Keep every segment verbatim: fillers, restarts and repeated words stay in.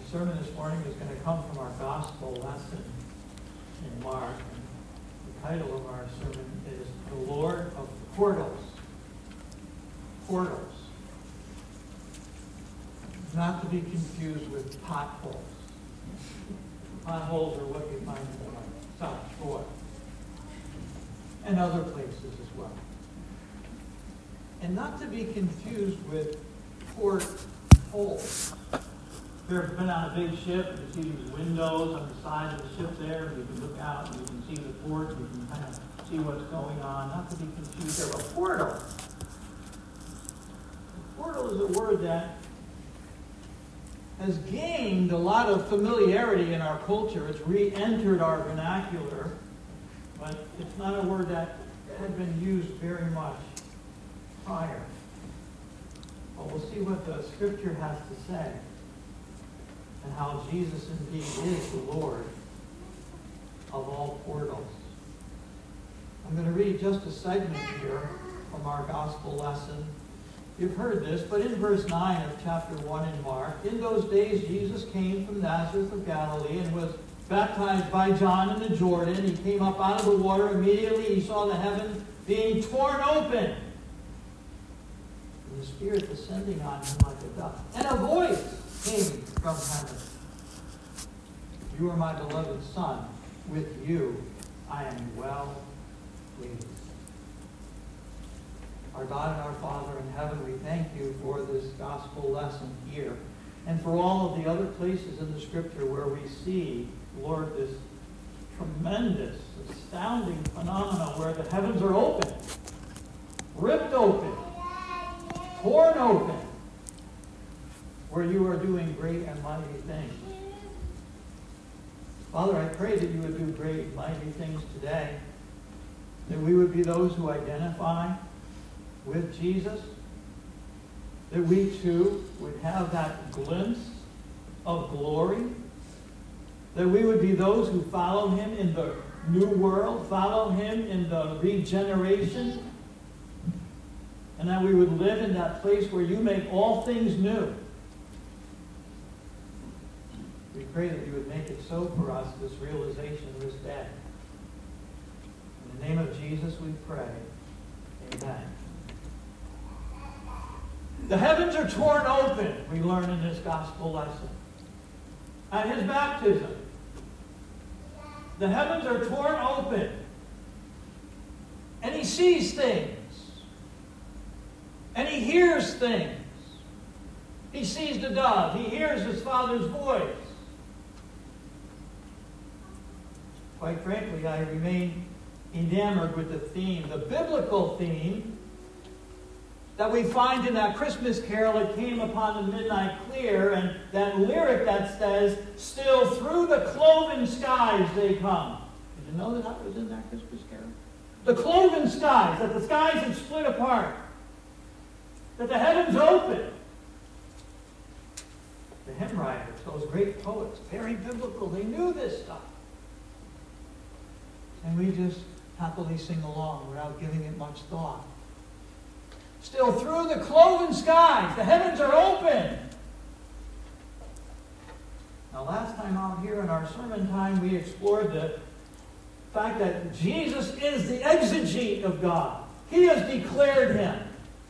The sermon this morning is going to come from our gospel lesson in Mark. And the title of our sermon is The Lord of Portals. Portals. Not to be confused with potholes. Potholes are what you find in like South Shore and other places as well. And not to be confused with port holes. If you've ever been on a big ship, and you see these windows on the side of the ship there, and you can look out and you can see the port, and you can kind of see what's going on. Not to be confused there. A portal. A portal is a word that has gained a lot of familiarity in our culture. It's re-entered our vernacular, but it's not a word that had been used very much prior. But we'll see what the Scripture has to say and how Jesus indeed is the Lord of all portals. I'm going to read just a segment here from our gospel lesson. You've heard this, but in verse nine of chapter one in Mark, in those days Jesus came from Nazareth of Galilee and was baptized by John in the Jordan. He came up out of the water. Immediately he saw the heavens being torn open, and the Spirit descending on him like a dove. And a voice came from heaven. You are my beloved Son. With you I am well pleased. Our God and our Father in heaven, we thank you for this gospel lesson here and for all of the other places in the Scripture where we see, Lord, this tremendous, astounding phenomenon where the heavens are open, ripped open, torn open, where you are doing great and mighty things. Father, I pray that you would do great and mighty things today, that we would be those who identify with Jesus, that we too would have that glimpse of glory, that we would be those who follow him in the new world, follow him in the regeneration, and that we would live in that place where you make all things new. We pray that you would make it so for us, this realization this day. In the name of Jesus we pray. Amen. The heavens are torn open, we learn in this gospel lesson. At his baptism, the heavens are torn open. And he sees things. And he hears things. He sees the dove. He hears his Father's voice. Quite frankly, I remain enamored with the theme, the biblical theme that we find in that Christmas carol, It Came Upon the Midnight Clear, and that lyric that says, still through the cloven skies they come. Did you know that that was in that Christmas carol? The cloven skies, that the skies had split apart, that the heavens opened. The hymn writers, those great poets, very biblical, they knew this stuff. And we just happily sing along without giving it much thought. Still through the cloven skies, the heavens are open. Now, last time out here in our sermon time, we explored the fact that Jesus is the exegete of God. He has declared him.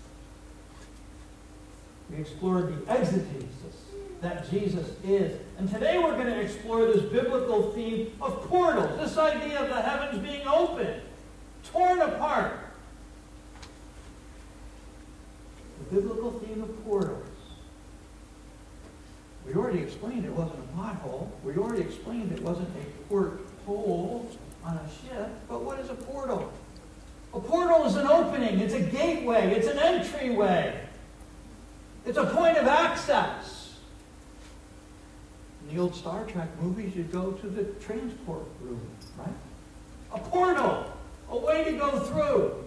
We explored the exegesis that Jesus is. And today we're going to explore this biblical theme of portals, this idea of the heavens being open, torn apart. The biblical theme of portals. We already explained it wasn't a pothole. We already explained it wasn't a porthole on a ship. But what is a portal? A portal is an opening. It's a gateway. It's an entryway. It's a point of access. In the old Star Trek movies, you'd go to the transport room, right? A portal. A way to go through.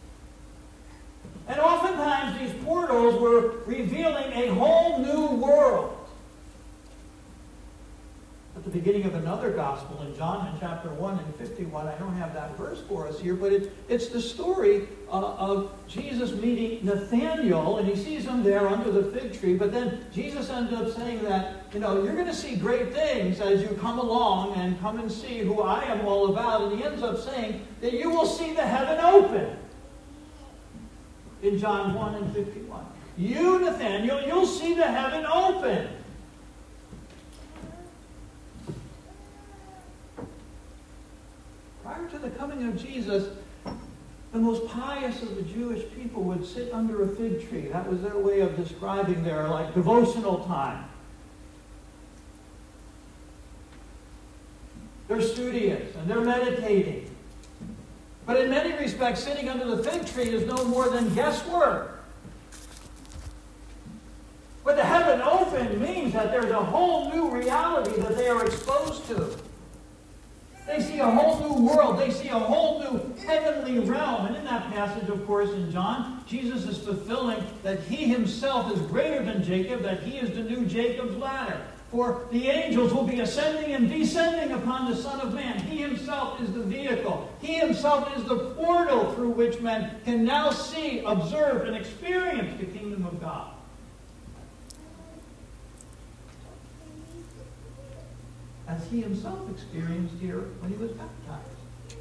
And oftentimes these portals were revealing a whole new world. But the beginning of another gospel in John in chapter one and fifty-one. I don't have that verse for us here, but it, it's the story uh, of Jesus meeting Nathanael, and he sees him there under the fig tree, but then Jesus ends up saying that, you know, you're going to see great things as you come along and come and see who I am all about, and he ends up saying that you will see the heaven open in John one and fifty-one. You, Nathanael, you'll see the heaven open. Prior to the coming of Jesus, the most pious of the Jewish people would sit under a fig tree. That was their way of describing their like devotional time. They're studious and they're meditating. But in many respects, sitting under the fig tree is no more than guesswork. But the heaven open means that there's a whole new reality that they are exposed to. They see a whole new world. They see a whole new heavenly realm. And in that passage, of course, in John, Jesus is fulfilling that he himself is greater than Jacob, that he is the new Jacob's ladder. For the angels will be ascending and descending upon the Son of Man. He himself is the vehicle. He himself is the portal through which men can now see, observe, and experience the kingdom of God. As he himself experienced here when he was baptized.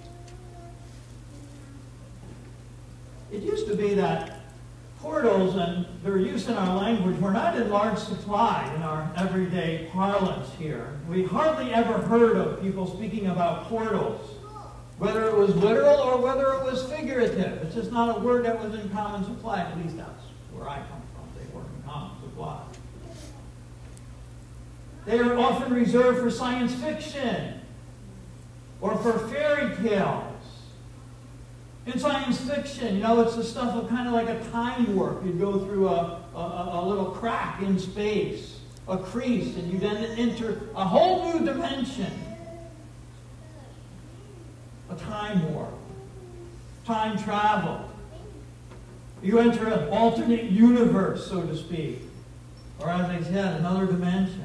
It used to be that portals and their use in our language were not in large supply in our everyday parlance here. We hardly ever heard of people speaking about portals, whether it was literal or whether it was figurative. It's just not a word that was in common supply. At least that's where I come from. They were in common supply. They are often reserved for science fiction or for fairy tales. In science fiction, you know, it's the stuff of kind of like a time warp. You'd go through a, a, a little crack in space, a crease, and you then enter a whole new dimension. A time warp. Time travel. You enter an alternate universe, so to speak. Or as I said, another dimension.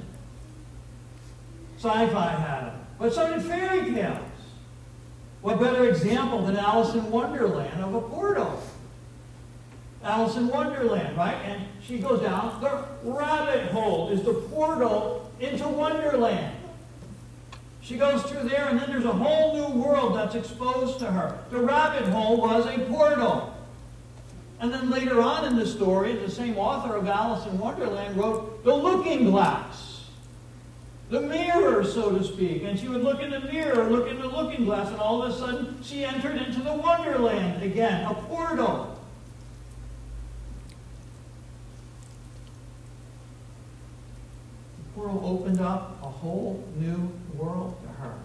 Sci-fi had them. But so did fairy tales. What better example than Alice in Wonderland of a portal? Alice in Wonderland, right? And she goes down. The rabbit hole is the portal into Wonderland. She goes through there, and then there's a whole new world that's exposed to her. The rabbit hole was a portal. And then later on in the story, the same author of Alice in Wonderland wrote The Looking Glass. The mirror, so to speak. And she would look in the mirror, look in the looking glass, and all of a sudden she entered into the Wonderland again, a portal. The portal opened up a whole new world to her.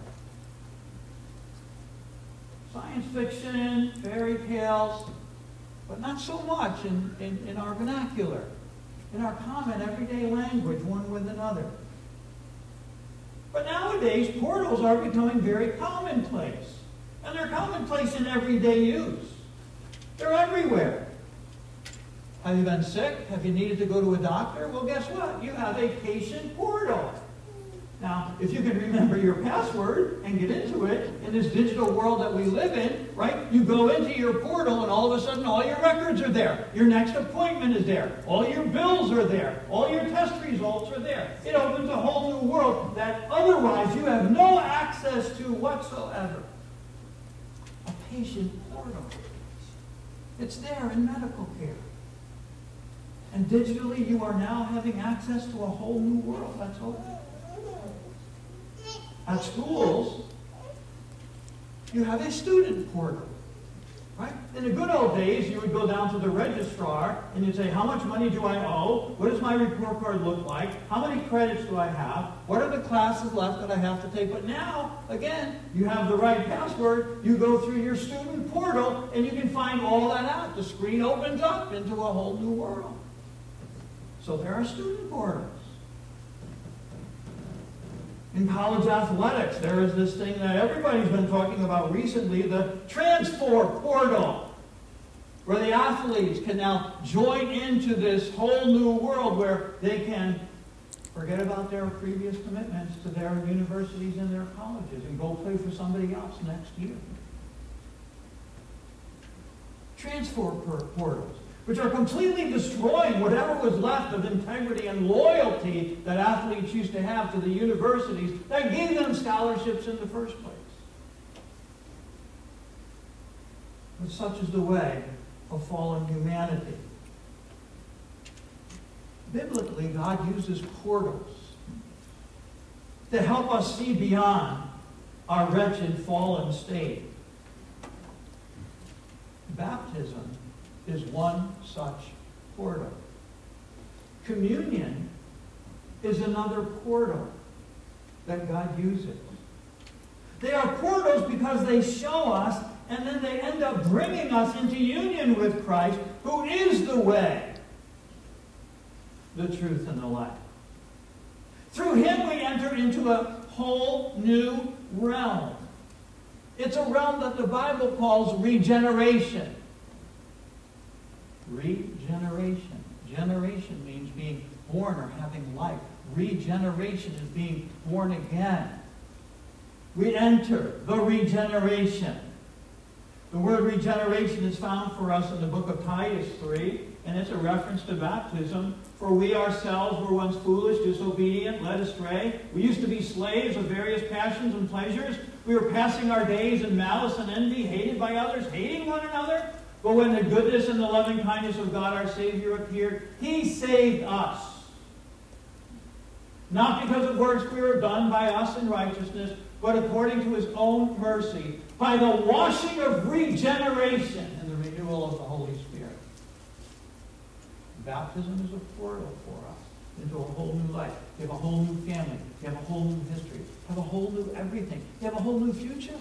Science fiction, fairy tales, but not so much in, in, in our vernacular, in our common everyday language, one with another. But nowadays, portals are becoming very commonplace. And they're commonplace in everyday use. They're everywhere. Have you been sick? Have you needed to go to a doctor? Well, guess what? You have a patient portal. Now, if you can remember your password and get into it in this digital world that we live in, right? You go into your portal and all of a sudden all your records are there. Your next appointment is there. All your bills are there. All your test results are there. It opens a whole new world that otherwise you have no access to whatsoever. A patient portal. It's there in medical care. And digitally you are now having access to a whole new world that's open. At schools, you have a student portal, right? In the good old days, you would go down to the registrar and you'd say, how much money do I owe? What does my report card look like? How many credits do I have? What are the classes left that I have to take? But now, again, you have the right password. You go through your student portal and you can find all that out. The screen opens up into a whole new world. So there are student portals. In college athletics, there is this thing that everybody's been talking about recently, the transfer portal, where the athletes can now join into this whole new world where they can Forget about their previous commitments to their universities and their colleges and go play for somebody else next year. Transfer portals, which are completely destroying whatever was left of integrity and loyalty that athletes used to have to the universities that gave them scholarships in the first place. But such is the way of fallen humanity. Biblically, God uses portals to help us see beyond our wretched, fallen state. Baptism is one such portal. Communion is another portal that God uses. They are portals because they show us, and then they end up bringing us into union with Christ, who is the way, the truth, and the life. Through him we enter into a whole new realm. It's a realm that the Bible calls regeneration. Regeneration. Generation means being born or having life. Regeneration is being born again. We enter the regeneration. The word regeneration is found for us in the book of Titus three, and it's a reference to baptism. For we ourselves were once foolish, disobedient, led astray. We used to be slaves of various passions and pleasures. We were passing our days in malice and envy, hated by others, hating one another. But when the goodness and the loving kindness of God our Savior appeared, he saved us. Not because of works we were done by us in righteousness, but according to his own mercy, by the washing of regeneration and the renewal of the Holy Spirit. Baptism is a portal for us into a whole new life. You have a whole new family. You have a whole new history. You have a whole new everything. You have a whole new future.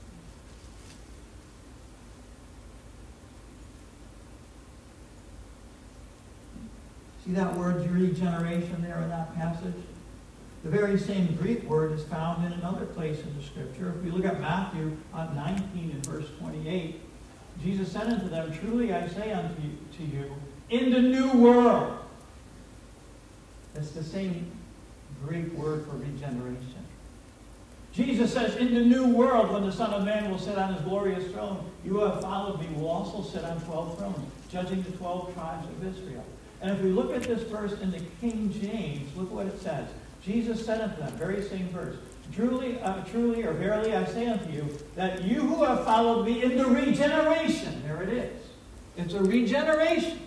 See that word regeneration there in that passage? The very same Greek word is found in another place in the Scripture. If we look at Matthew nineteen and verse twenty-eight, Jesus said unto them, truly I say unto you, to you, in the new world. It's the same Greek word for regeneration. Jesus says, in the new world, when the Son of Man will sit on his glorious throne, you who have followed me will also sit on twelve thrones, judging the twelve tribes of Israel. And if we look at this verse in the King James, look what it says. Jesus said unto them, very same verse, truly, uh, truly, or verily I say unto you, that you who have followed me in the regeneration, there it is. It's a regeneration.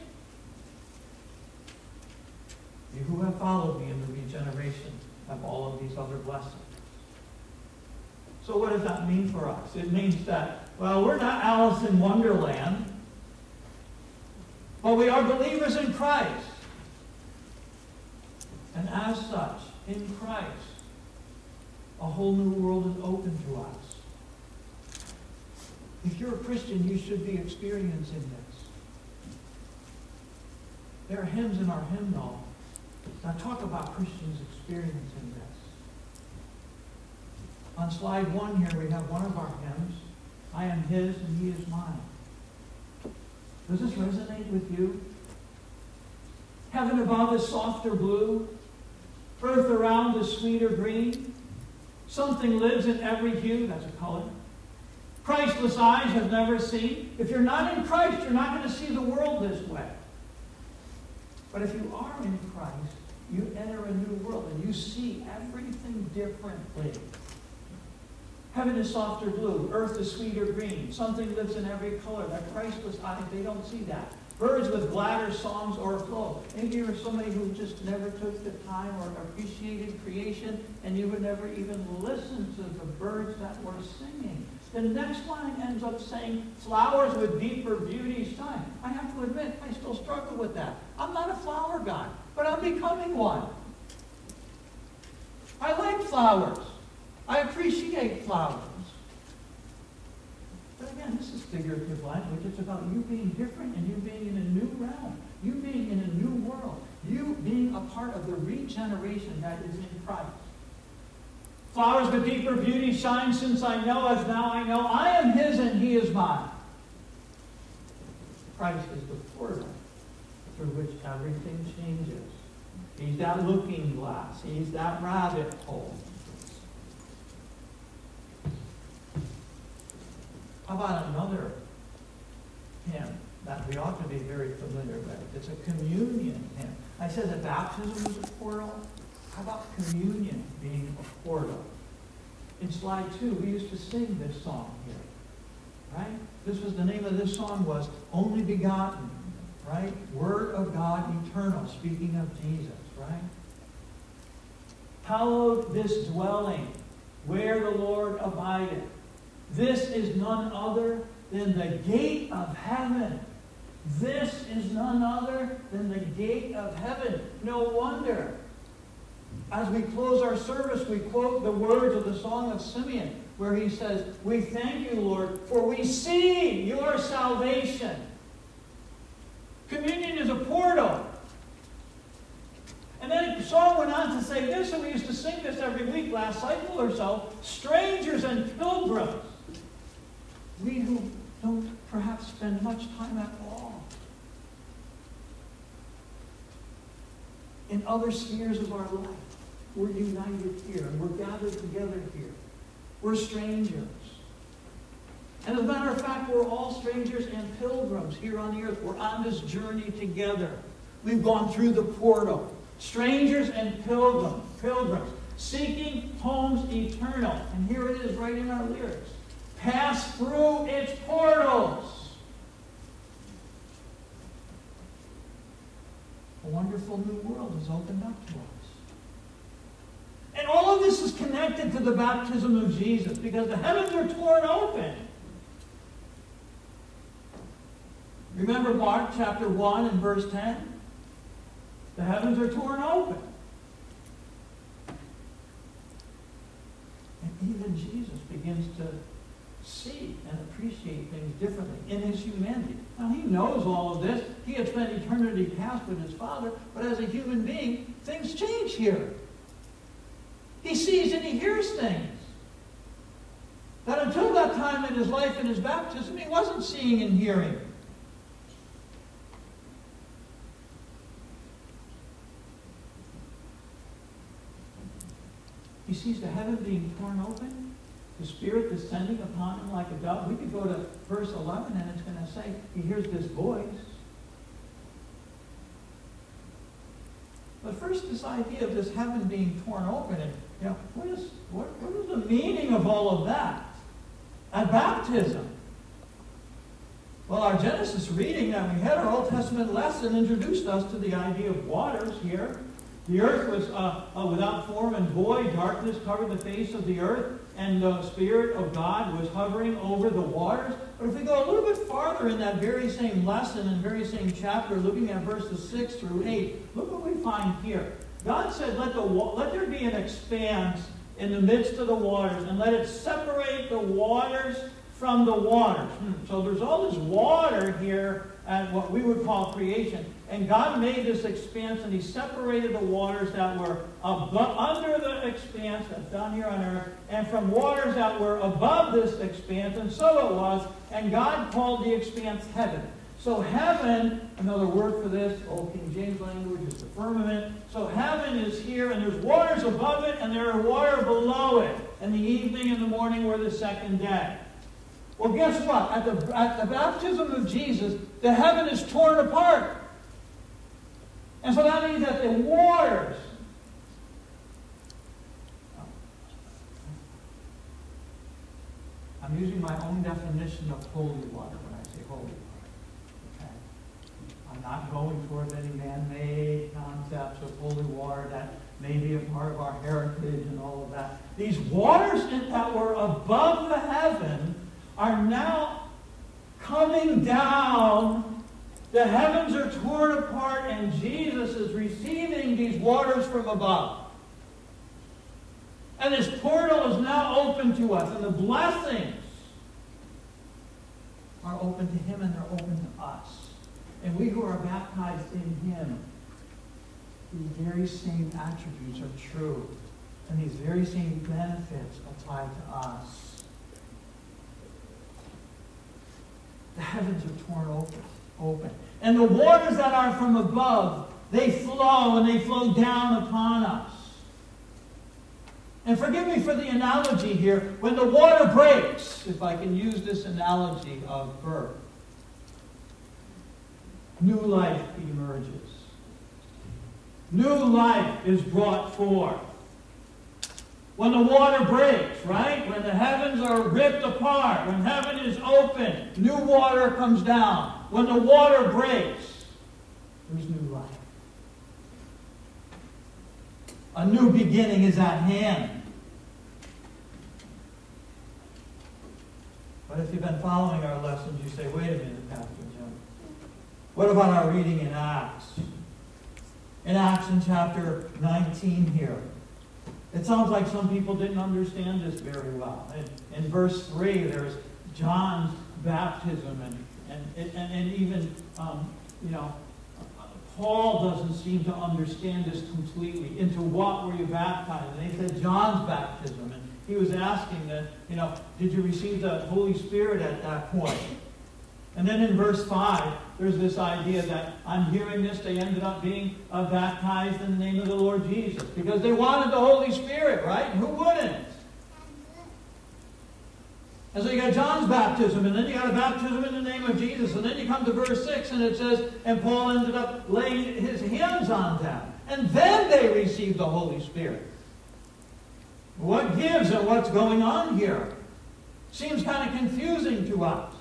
You who have followed me in the regeneration have all of these other blessings. So what does that mean for us? It means that, well, we're not Alice in Wonderland, but we are believers in Christ. And as such, in Christ, a whole new world is open to us. If you're a Christian, you should be experiencing this. There are hymns in our hymnal that talk about Christians experiencing this. On slide one here, we have one of our hymns, I am his and he is mine. Does this resonate with you? Heaven above is softer blue. Earth around is sweeter green. Something lives in every hue. That's a color. Christless eyes have never seen. If you're not in Christ, you're not going to see the world this way. But if you are in Christ, you enter a new world and you see everything differently. Heaven is softer blue. Earth is sweeter green. Something lives in every color. That Christless eyes, they don't see that. Birds with gladder songs o'erflow. Maybe you're somebody who just never took the time or appreciated creation, and you would never even listen to the birds that were singing. The next line ends up saying, flowers with deeper beauty shine. I have to admit, I still struggle with that. I'm not a flower guy, but I'm becoming one. I like flowers. I appreciate flowers. But again, this is figurative language. It's about you being different and you being in a new realm. You being in a new world. You being a part of the regeneration that is in Christ. Flowers with deeper beauty shine since I know as now I know. I am his and he is mine. Christ is the portal through which everything changes He's that looking glass. He's that rabbit hole. How about another hymn that we ought to be very familiar with? It's a communion hymn. I said that baptism is a portal. How about communion being a portal? In slide two, we used to sing this song here, right? This was the name of this song was Only Begotten, right? Word of God eternal, speaking of Jesus, right? Hallowed this dwelling where the Lord abideth. This is none other than the gate of heaven. This is none other than the gate of heaven. No wonder, as we close our service, we quote the words of the Song of Simeon, where he says, we thank you, Lord, for we see your salvation. Communion is a portal. And then the song went on to say this, and we used to sing this every week, last cycle or so, strangers and pilgrims. We who don't perhaps spend much time at all in other spheres of our life, we're united here, and we're gathered together here. We're strangers. And as a matter of fact, we're all strangers and pilgrims here on the earth. We're on this journey together. We've gone through the portal. Strangers and pilgrims, pilgrims, seeking homes eternal. And here it is right in our lyrics. Pass through its portals. A wonderful new world has opened up to us. And all of this is connected to the baptism of Jesus, because the heavens are torn open. Remember Mark chapter one and verse ten? The heavens are torn open. And even Jesus begins to see and appreciate things differently in his humanity. Now, he knows all of this. He had spent eternity past with his Father, but as a human being, things change here. He sees and he hears things that until that time in his life, in his baptism, he wasn't seeing and hearing. He sees the heaven being torn open, the Spirit descending upon him like a dove. We could go to verse eleven and it's going to say, he hears this voice. But first, this idea of this heaven being torn open, and you know, what is what, what is the meaning of all of that at baptism? Well, our Genesis reading that we had, our Old Testament lesson, introduced us to the idea of waters here. The earth was uh, uh, without form and void. Darkness covered the face of the earth, and the Spirit of God was hovering over the waters. But if we go a little bit farther in that very same lesson and very same chapter, looking at verses six through eight, look what we find here. God said, let, the, let there be an expanse in the midst of the waters, and let it separate the waters from the waters. Hmm. So there's all this water here at what we would call creation. And God made this expanse, and he separated the waters that were above, under the expanse, that's down here on earth, and from waters that were above this expanse. And so it was. And God called the expanse heaven. So heaven, another word for this, Old King James language, is the firmament. So heaven is here, and there's waters above it, and there are water below it. And the evening and the morning were the second day. Well, guess what? At the, at the baptism of Jesus, the heaven is torn apart. And so that means that the waters, I'm using my own definition of holy water when I say holy water. Okay? I'm not going towards any man-made concepts of holy water that may be a part of our heritage and all of that. These waters that were above the heaven are now coming down. The heavens are torn apart, and Jesus is receiving these waters from above. And this portal is now open to us, and the blessings are open to him, and they're open to us. And we who are baptized in him, these very same attributes are true, and these very same benefits apply to us. The heavens are torn open. Open. And the waters that are from above They flow and they flow down upon us. And forgive me for the analogy here. When the water breaks, if I can use this analogy of birth, new life emerges. New life is brought forth. When the water breaks, right? When the heavens are ripped apart, when heaven is open, new water comes down. When the water breaks, there's new life. A new beginning is at hand. But if you've been following our lessons, you say, wait a minute, Pastor Jim. What about our reading in Acts? In Acts in chapter nineteen here. It sounds like some people didn't understand this very well. In, in verse three, there's John's baptism, and, and, and, and even, um, you know, Paul doesn't seem to understand this completely. Into what were you baptized? And they said John's baptism. And he was asking that, you know, did you receive the Holy Spirit at that point? And then in verse five, there's this idea that I'm hearing this. They ended up being uh, baptized in the name of the Lord Jesus. Because they wanted the Holy Spirit, right? Who wouldn't? And so you got John's baptism, and then you got a baptism in the name of Jesus. And then you come to verse six, and it says, and Paul ended up laying his hands on them. And then they received the Holy Spirit. What gives and what's going on here? Seems kind of confusing to us.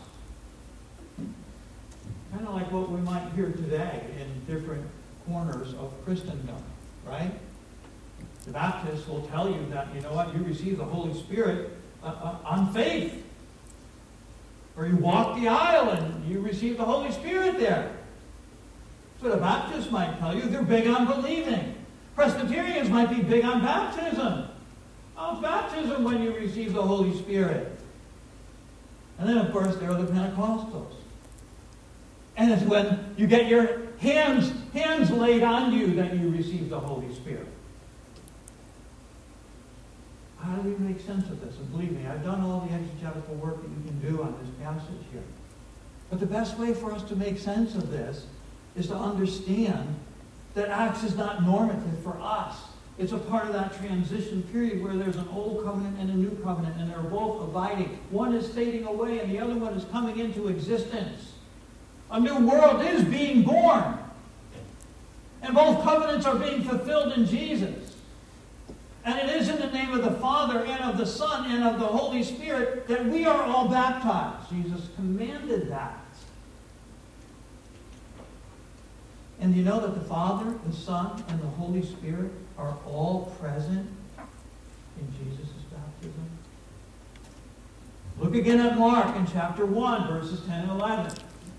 Kind of like what we might hear today in different corners of Christendom, right? The Baptists will tell you that, you know what, you receive the Holy Spirit uh, uh, on faith. Or you walk the aisle and you receive the Holy Spirit there. That's what a Baptist might tell you. They're big on believing. Presbyterians might be big on baptism. Oh, it's baptism when you receive the Holy Spirit. And then, of course, there are the Pentecostals. And it's when you get your hands, hands laid on you that you receive the Holy Spirit. How do we make sense of this? And believe me, I've done all the exegetical work that you can do on this passage here. But the best way for us to make sense of this is to understand that Acts is not normative for us. It's a part of that transition period where there's an old covenant and a new covenant, and they're both abiding. One is fading away, and the other one is coming into existence. A new world is being born. And both covenants are being fulfilled in Jesus. And it is in the name of the Father and of the Son and of the Holy Spirit that we are all baptized. Jesus commanded that. And you know that the Father, the Son, and the Holy Spirit are all present in Jesus' baptism? Look again at Mark in chapter one, verses ten and eleven.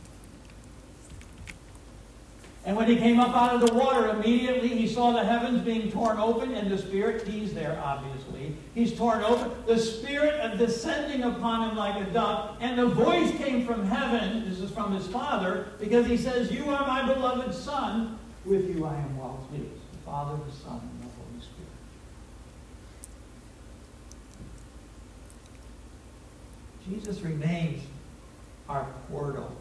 And when he came up out of the water, immediately he saw the heavens being torn open, and the Spirit, he's there obviously, he's torn open, the Spirit descending upon him like a dove, and the voice came from heaven, this is from his Father, because he says, you are my beloved Son, with you I am well pleased. The Father, the Son, and the Holy Spirit. Jesus remains our portal.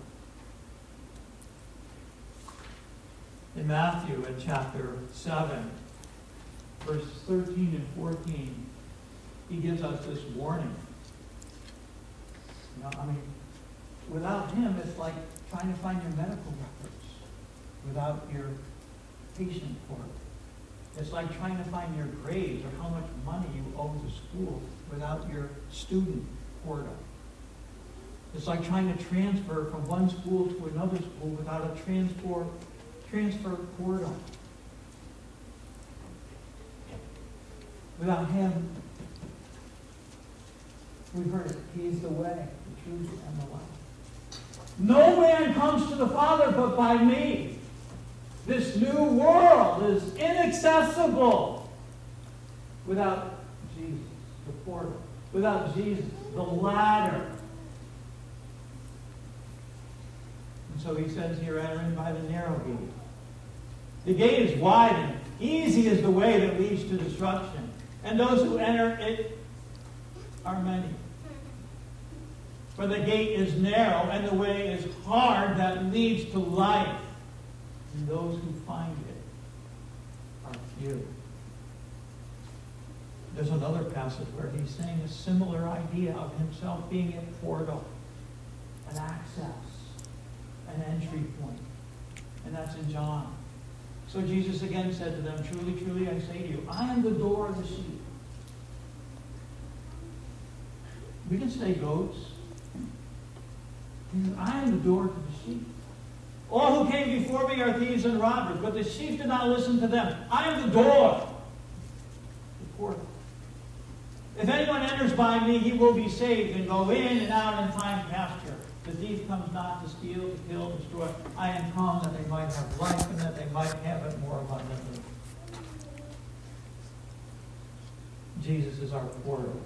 In Matthew, in chapter seven, verses thirteen and fourteen, he gives us this warning. You know, I mean, without him, it's like trying to find your medical records without your patient portal. It's like trying to find your grades or how much money you owe to school without your student portal. It's like trying to transfer from one school to another school without a transport Transfer portal. Without him, we've heard it. He is the way, the truth, and the life. No man comes to the Father but by me. This new world is inaccessible without Jesus, the portal. Without Jesus, the ladder. And so he says here, enter in by the narrow gate. The gate is wide and easy is the way that leads to destruction. And those who enter it are many. For the gate is narrow and the way is hard that leads to life. And those who find it you. There's another passage where he's saying a similar idea of himself being a portal, an access, an entry point. And that's in John. So Jesus again said to them, truly, truly, I say to you, I am the door of the sheep. We can say goats. I am the door to the sheep. All who came before me are thieves and robbers, but the sheep did not listen to them. I am the door. The portal. If anyone enters by me, he will be saved and go in and out and find pasture. The thief comes not to steal, to kill, to destroy. I am come that they might have life and that they might have it more abundantly. Jesus is our portal.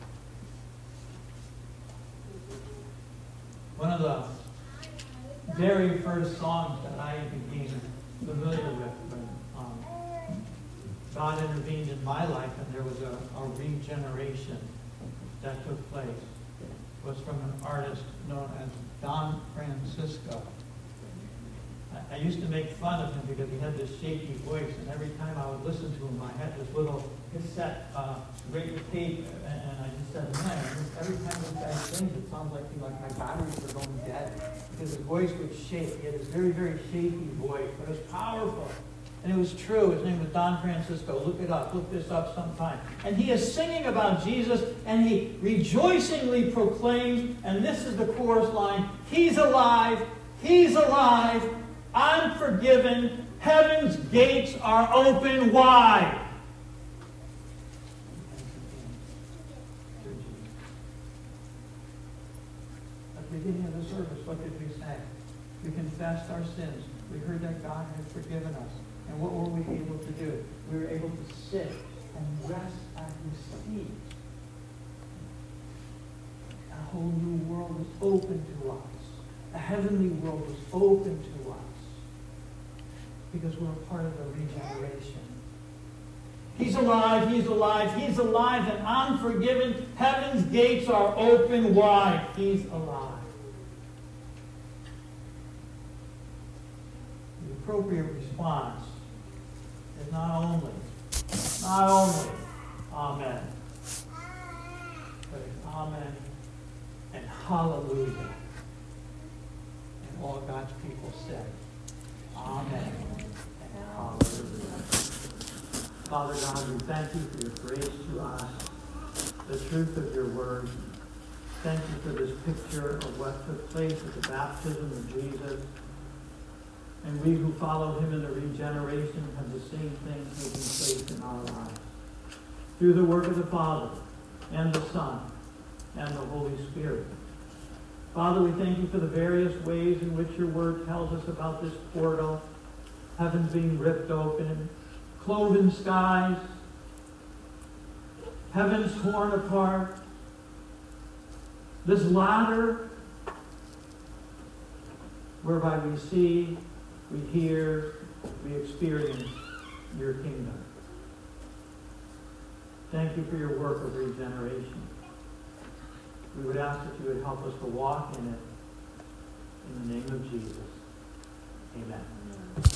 One of the very first songs that I became familiar with when um, God intervened in my life and there was a, a regeneration that took place was from an artist known as Don Francisco. I, I used to make fun of him because he had this shaky voice, and every time I would listen to him, I had this little cassette uh, rate tape, and, and I just said, man, every time this guy sings, it sounds like, like my batteries are going dead, because his voice would shake. He had this very, very shaky voice, but it was powerful. And it was true. His name was Don Francisco. Look it up. Look this up sometime. And he is singing about Jesus, and he rejoicingly proclaims, and this is the chorus line, He's alive, He's alive, I'm forgiven, heaven's gates are open wide. At the beginning of the service, what did we say? We confessed our sins. We heard that God had forgiven us. And what were we able to do? We were able to sit and rest at His feet. A whole new world was open to us. A heavenly world was open to us. Because we're a part of the regeneration. He's alive, He's alive, He's alive, and I'm forgiven. Heaven's gates are open wide. He's alive. The appropriate response is not only, not only, Amen, but it's Amen and Hallelujah. And all God's people said, Amen and Hallelujah. Father God, we thank you for your grace to us, the truth of your word. Thank you for this picture of what took place at the baptism of Jesus. And we who follow him in the regeneration have the same thing taking place in our lives. Through the work of the Father and the Son and the Holy Spirit. Father, we thank you for the various ways in which your word tells us about this portal, heavens being ripped open, cloven skies, heavens torn apart, this ladder whereby we see, we hear, we experience your kingdom. Thank you for your work of regeneration. We would ask that you would help us to walk in it. In the name of Jesus. Amen.